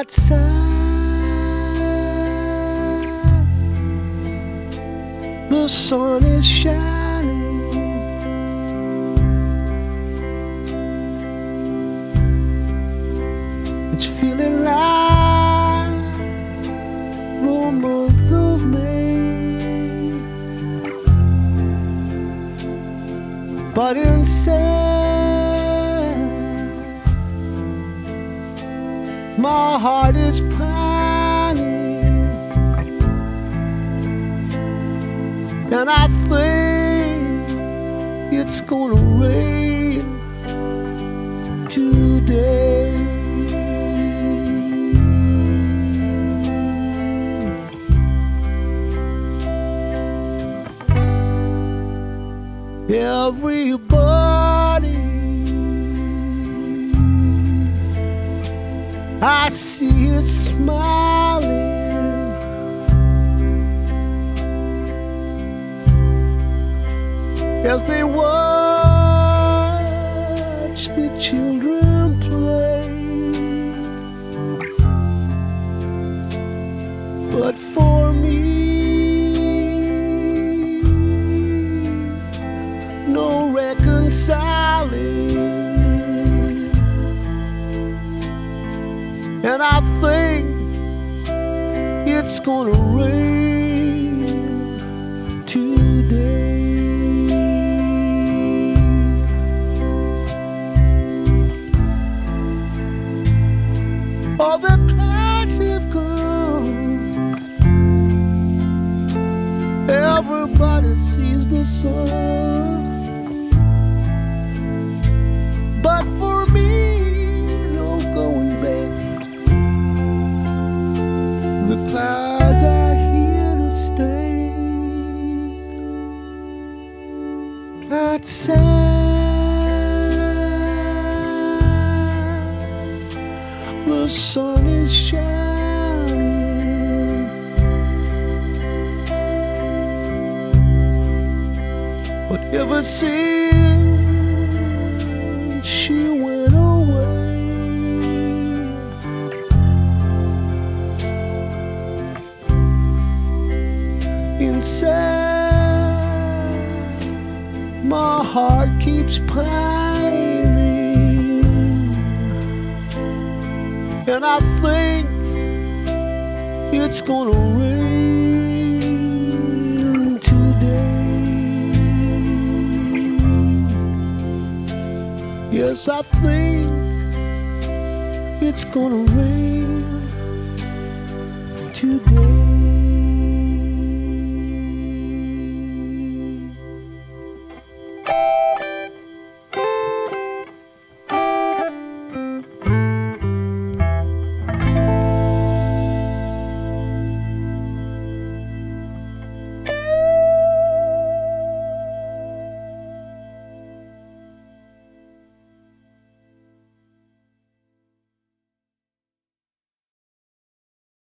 Outside, the sun is shining. It's feeling like the month of May, but inside my heart is pining, and I think it's gonna rain today. Everybody I see is smiling as they watch the children play. But for me, no reconciling, and I think it's gonna rain today. All the clouds have gone, everybody sees the sun. But for me, no going back. The clouds are here to stay. Outside, the sun is shining, but ever since she went away, inside my heart keeps pining, and I think it's gonna rain today. Yes, I think it's gonna rain.